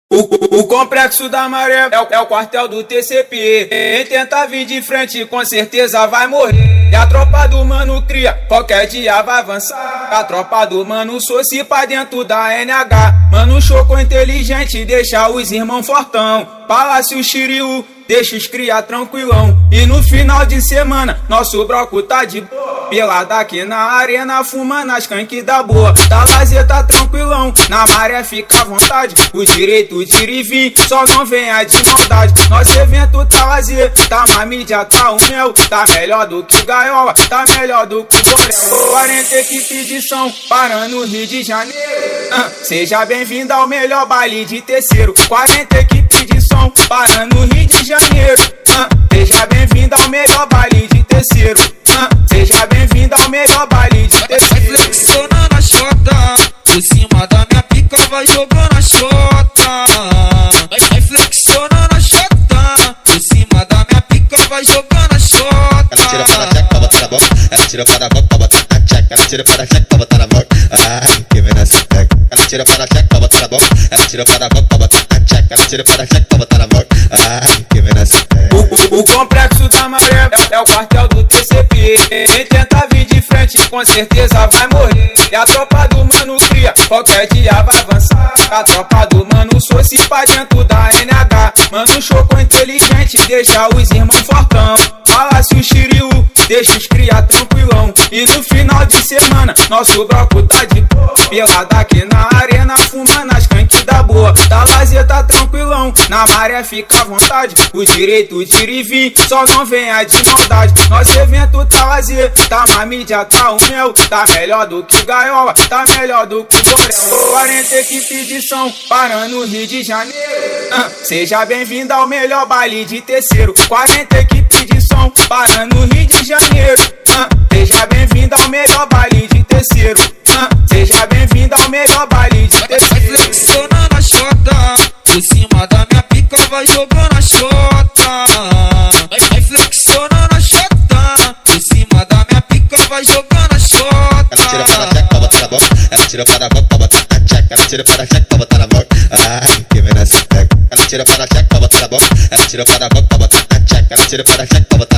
O complexo da Maré é o quartel do TCP. Quem tenta vir de frente com certeza vai morrer. E a tropa do mano cria, qualquer dia vai avançar. A tropa do mano Soci pra dentro da NH. Mano choco inteligente, deixa os irmãos fortão. Palácio Shiryu, deixa os cria tranquilão. E no final de semana, nosso broco tá de boa. Pelada aqui na arena, fumando as canque da boa. Da lazer tá tranquilão, na maré fica à vontade. O direito tira e vim, só não venha de maldade. Nosso evento tá lazer, tá uma mídia, tá um mel. Tá melhor do que gaiola, tá melhor do que borel. 40 equipes de som, parando no Rio de Janeiro. Seja bem-vindo ao melhor baile de terceiro. 40 equipes de som, parando no Rio de Janeiro. Seja bem-vindo ao melhor baile de terceiro. Seja bem-vindo ao melhor baile de terceiro. Vai flexionando a chota, por cima da minha pica vai jogando a chota. Vai flexionando a chota, por cima da minha pica vai jogando a chota. Ela tira para a checa pra botar na boca, ela tira para a boca pra botar na checa. Ela tira para a checa pra botar na boca, ai que vem nessa peca. Ela tira para a checa pra botar na boca, ela tira para a boca pra botar na checa. Ela tira para a checa pra botar na boca, ai que vem nessa peca. O complexo da Maré é o quartel do TCP. Quem tenta vir de frente com certeza vai morrer. E a tropa do mano cria, qualquer dia vai avançar. A tropa do mano Soci pra dentro da NH. Mano choco inteligente, deixa os irmãos fortão. Palácio Shiryu, deixa os cria tranquilão. E no final de semana, nosso broco tá de boa. Pelada aqui na arena, fumando as canque da boa. Da lazer tá tranquilão, na maré fica à vontade. O direito tira e vim, só não venha de maldade. Nosso evento tá lazer, tá uma mídia, tá um mel. Tá melhor do que gaiola, tá melhor do que borel. 40 equipes de som, parando no Rio de Janeiro. Seja bem-vindo ao melhor baile de terceiro. 40 equipes de som, parando no Rio de Janeiro. Seja bem-vindo ao melhor baile de terceiro. Seja bem-vindo ao melhor baile de terceiro. Vai flexionando a chota, por cima da minha pica vai jogando a chota. Vai flexionando a chota, por cima da minha pica vai jogando a chota. Ela tira para a checa pra botar na boca, ela tira para a boca pra botar na checa. Ela tira para a checa pra botar na boca, ai que vem nessa peca. Ela tira para a checa pra botar na boca, ela tira para a boca pra botar na checa. Ela tira para a checa pra botar